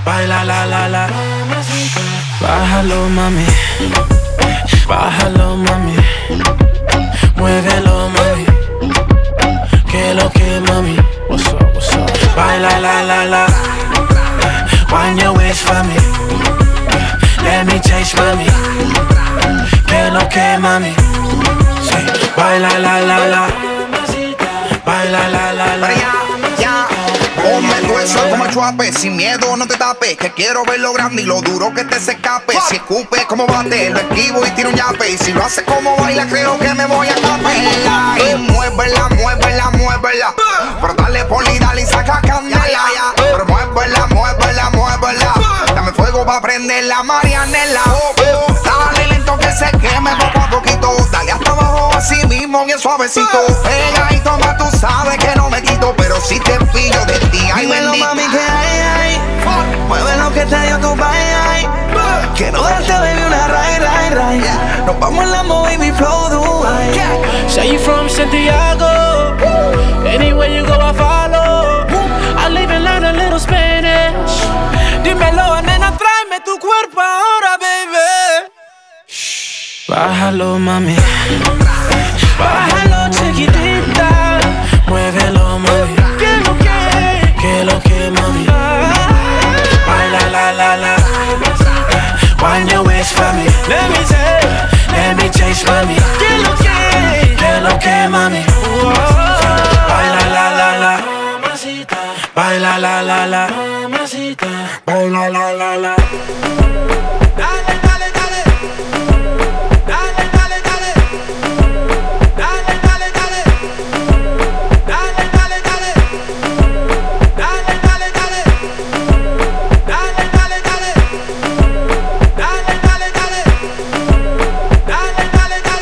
baila la la la. Bájalo mami, bájalo mami, muévelo mami, que lo que mami. What's up, what's up? Baila la la la, wind your waist for me, let me taste mami, que lo que mami. Say, baila la la la, baila la la la. Ponme tu eso como chuape, sin miedo no te tapes, que quiero ver lo grande y lo duro que te se escape. Si escupe como bate, lo esquivo y tiro un yape. Y si lo hace como baila, creo que me voy a capela. Y muévela, muévela, muévela, pero dale poli, dale y saca candela. Pero muévela, muévela, muévela, dame fuego pa' prender la Marianela. Dale lento que se queme poco a poquito, dale hasta abajo así mismo bien suavecito. Pega y toma, tú sabes que no me quito, pero si te pillo de ti, ay bendita. Mami, que hay, mueve lo que te dio tu bye. Quiero darte, baby, una ray. Nos vamos en la baby flow Dubai. Say you from Santiago, anywhere you go I follow. I live and learn a little Spanish. Dímelo, nena, tráeme tu cuerpo ahora, baby. Bájalo, mami, bájalo, chiquitita, muévelo, mami, que lo que, mami. Baila la la la, wind your waist for me, let me taste, mami, que lo que, mami. Baila la la la, baila la la la, baila la la la.